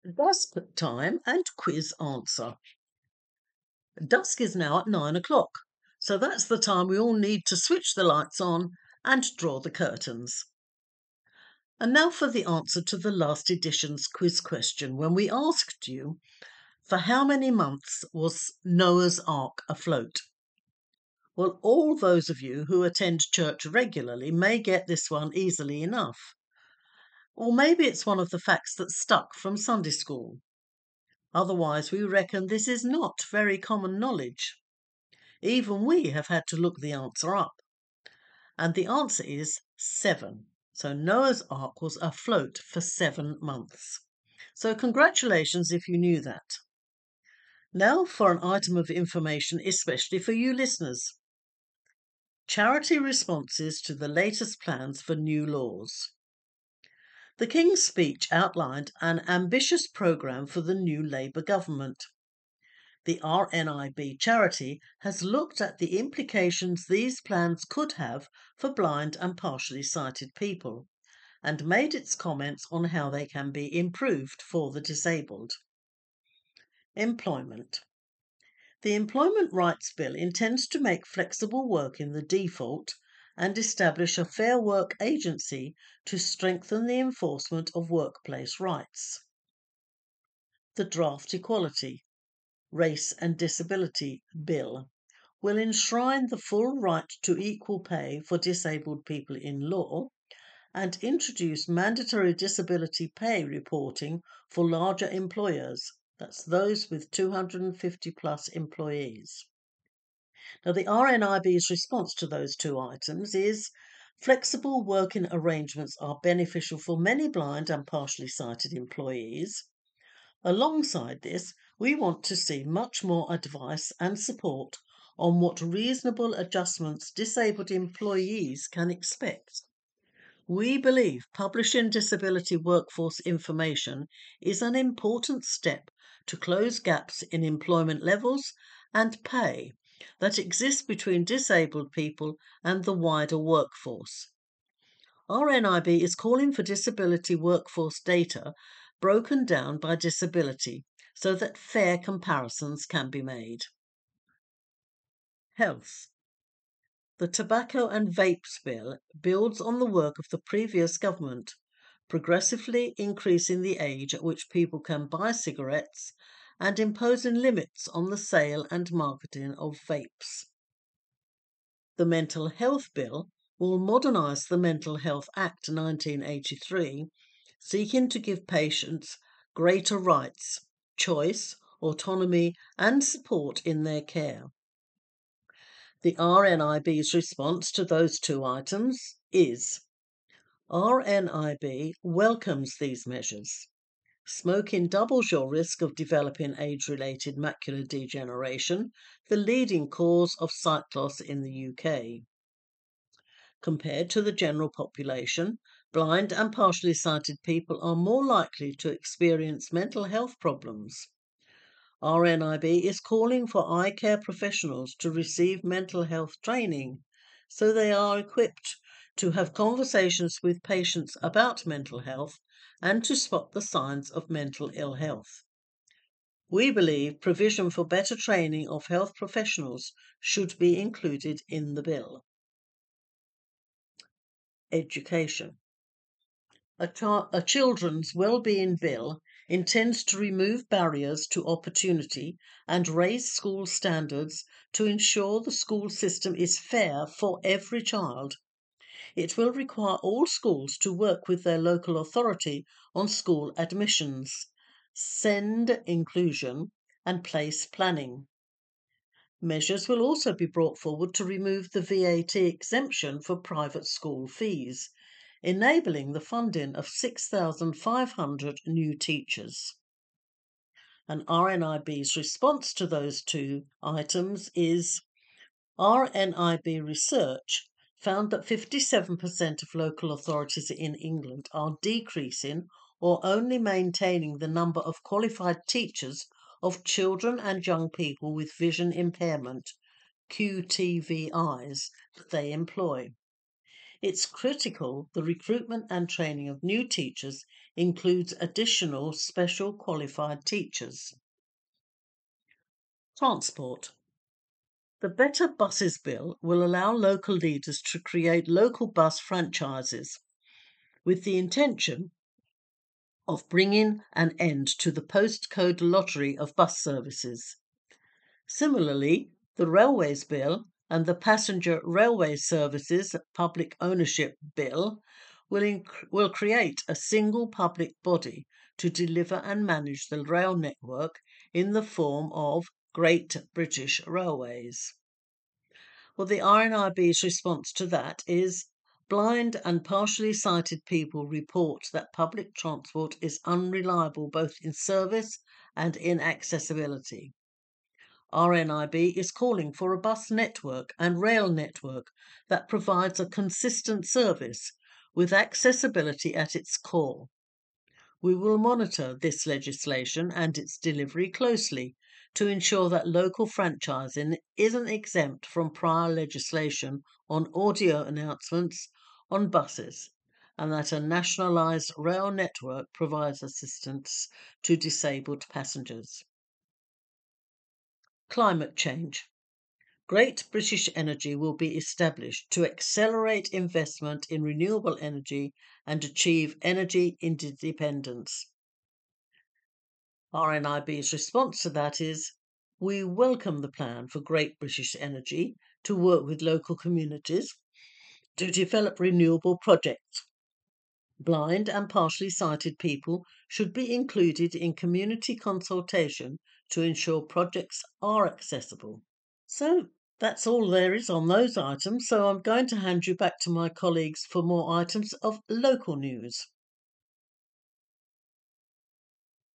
Dusk time and quiz answer. Dusk is now at 9 o'clock, so that's the time we all need to switch the lights on and draw the curtains. And now for the answer to the last edition's quiz question, when we asked you, for how many months was Noah's Ark afloat? Well, all those of you who attend church regularly may get this one easily enough. Or maybe it's one of the facts that stuck from Sunday school. Otherwise, we reckon this is not very common knowledge. Even we have had to look the answer up. And the answer is 7. So Noah's Ark was afloat for 7 months. So congratulations if you knew that. Now for an item of information, especially for you listeners. Charity responses to the latest plans for new laws. The King's speech outlined an ambitious programme for the new Labour government. The RNIB charity has looked at the implications these plans could have for blind and partially sighted people and made its comments on how they can be improved for the disabled. Employment. The Employment Rights Bill intends to make flexible working the default and establish a Fair Work agency to strengthen the enforcement of workplace rights. The Draft Equality, Race and Disability Bill will enshrine the full right to equal pay for disabled people in law and introduce mandatory disability pay reporting for larger employers, that's those with 250 plus employees. Now, the RNIB's response to those two items is flexible working arrangements are beneficial for many blind and partially sighted employees. Alongside this, we want to see much more advice and support on what reasonable adjustments disabled employees can expect. We believe publishing disability workforce information is an important step to close gaps in employment levels and pay that exist between disabled people and the wider workforce. RNIB is calling for disability workforce data broken down by disability so that fair comparisons can be made. Health. The Tobacco and Vapes Bill builds on the work of the previous government, progressively increasing the age at which people can buy cigarettes and imposing limits on the sale and marketing of vapes. The Mental Health Bill will modernise the Mental Health Act 1983, seeking to give patients greater rights, choice, autonomy, and support in their care. The RNIB's response to those two items is RNIB welcomes these measures. Smoking doubles your risk of developing age-related macular degeneration, the leading cause of sight loss in the UK. Compared to the general population, blind and partially sighted people are more likely to experience mental health problems. RNIB is calling for eye care professionals to receive mental health training so they are equipped to have conversations with patients about mental health and to spot the signs of mental ill health. We believe provision for better training of health professionals should be included in the bill. Education. A children's wellbeing bill intends to remove barriers to opportunity and raise school standards to ensure the school system is fair for every child. It will require all schools to work with their local authority on school admissions, SEND inclusion, and place planning. Measures will also be brought forward to remove the VAT exemption for private school fees, enabling the funding of 6,500 new teachers. And RNIB's response to those two items is RNIB research found that 57% of local authorities in England are decreasing or only maintaining the number of qualified teachers of children and young people with vision impairment, QTVIs, that they employ. It's critical the recruitment and training of new teachers includes additional special qualified teachers. Transport. The Better Buses Bill will allow local leaders to create local bus franchises with the intention of bringing an end to the postcode lottery of bus services. Similarly, the Railways Bill and the Passenger Railway Services Public Ownership Bill will create a single public body to deliver and manage the rail network in the form of Great British Railways. Well, the RNIB's response to that is blind and partially sighted people report that public transport is unreliable both in service and in accessibility. RNIB is calling for a bus network and rail network that provides a consistent service with accessibility at its core. We will monitor this legislation and its delivery closely to ensure that local franchising isn't exempt from prior legislation on audio announcements on buses and that a nationalised rail network provides assistance to disabled passengers. Climate change. Great British Energy will be established to accelerate investment in renewable energy and achieve energy independence. RNIB's response to that is we welcome the plan for Great British Energy to work with local communities to develop renewable projects. Blind and partially sighted people should be included in community consultation to ensure projects are accessible. So that's all there is on those items. So I'm going to hand you back to my colleagues for more items of local news.